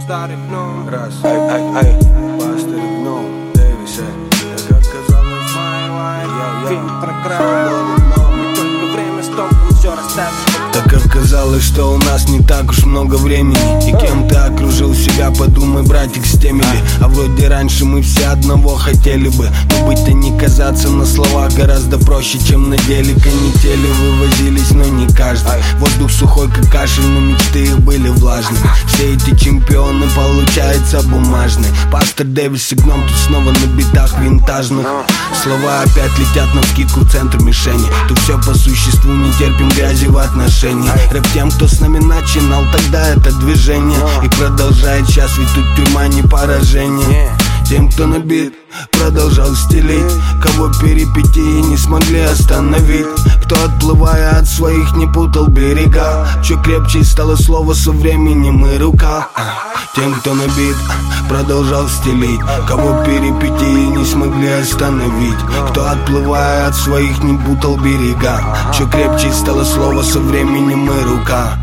Старый гном. Раз, ай, Пастырь гном, Дэвис, как казалось, Фильм про край. И только время с толком все расставит. так оказалось, что у нас не так уж много времени. И кем ты окружил себя, подумай, братик, с теми ли. А вроде раньше мы все одного хотели бы, но быть-то не казаться на словах гораздо проще, чем на деле. Канители вывозились, но не каждый. Воздух сухой, как кашель, но мечты их были влажны. Все эти чемпионы, получается, бумажные. Пастор Дэвис и гном тут снова на битах винтажных. Слова опять летят навскидку в центр мишени. Тут все по существу, не терпим грязи в отношениях. Рэп тем, кто с нами начинал тогда это движение, и продолжает сейчас, ведь тут тюрьма не поражение. Тем, кто набит, продолжал стелить, кого перипетии не смогли остановить, кто, отплывая от своих, не путал берега. Чё крепче стало слово со временем и рука. Тем, кто набит, продолжал стелить, кого перипетии не смогли остановить, кто, отплывая от своих, не путал берега. Чё крепче стало слово со временем и рука.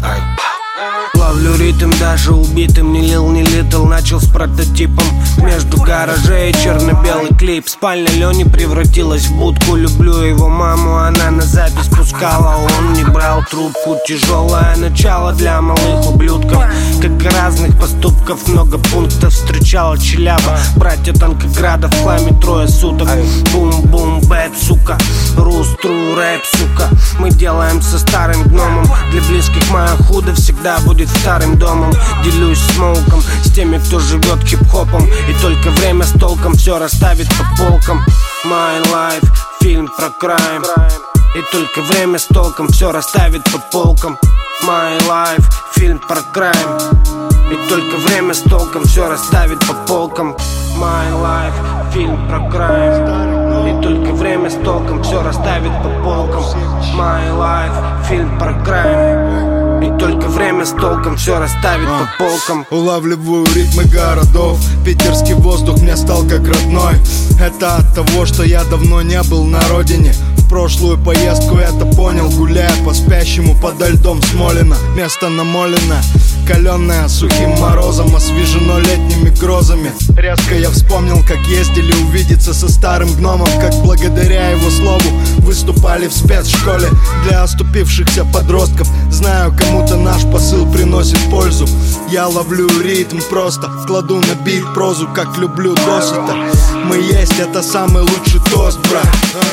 Ловлю ритм, даже убитым не лил, не литл. Начал с прототипом между гаражей и черно-белый клип. Спальня Лёни превратилась в будку. Люблю его маму, она на запись пускала, он не брал трубку. Тяжелое начало для малых ублюдков. Как разных поступков, много пунктов. Встречала Челяба, братья Танкограда в хламе 3 суток. Бум-бум, бэп, сука, рус-тру, рэп, сука. Мы делаем со старым гномом. Для близких моя худо всегда будет старым домом. Делюсь смоуком с теми, кто живет хип-хопом, и только время с толком все расставит по полкам. My Life, фильм про крайм, и только время с толком все расставит по полкам. My Life, фильм про крайм, и только время с толком все расставит по полкам. My Life, фильм про крайм, и только время с толком все расставит по полкам. My Life, фильм про крайм, и только время с толком все расставит по полкам. Улавливаю ритмы городов, питерский воздух мне стал как родной. Это от того, что я давно не был на родине. В прошлую поездку это понял, гуляя по спящему подо льдом Смолина. Место намолено, каленое сухим морозом, освежено летними грозами. Резко я вспомнил, как ездили увидеться со старым гномом, как благодаря его слову выступали в спецшколе для оступившихся подростков. Знаю, кому-то наш посыл приносит пользу. Я ловлю ритм просто, кладу на бит прозу, как люблю досыта. Мы есть, это самый лучший тост, брат.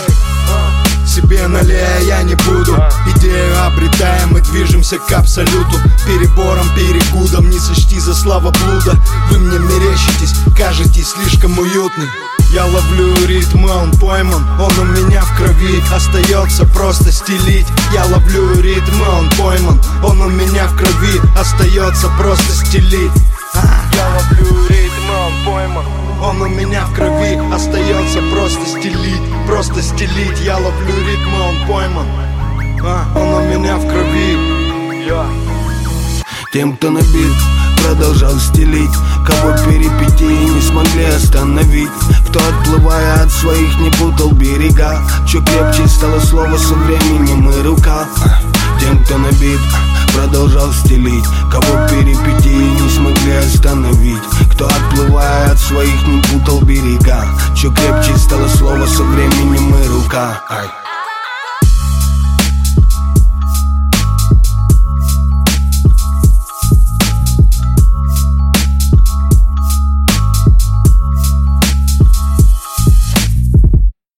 Себе налея я не буду. Идею обретаем и движемся к абсолюту. Перебором, перекудом, не сочти за славоблуда. Вы мне мерещитесь, кажетесь слишком уютны. Я ловлю ритм, он пойман, он у меня в крови. Остается просто стелить. Я ловлю ритм, он пойман, он у меня в крови. Остается просто стелить. Я ловлю ритм, он пойман, он у меня в крови. Остается просто стелить, просто стелить. Я ловлю ритм, он пойман, он у меня в крови. Тем, кто набит, продолжал стелить, кого перипетии не смогли остановить, кто, отплывая от своих, не путал берега. Чё крепче стало слово со временем и рука. Тем, кто набит, продолжал стелить, кого перипетии не смогли остановить, кто, отплывая от своих, не путал берега. Чё крепче стало слово со временем и рука.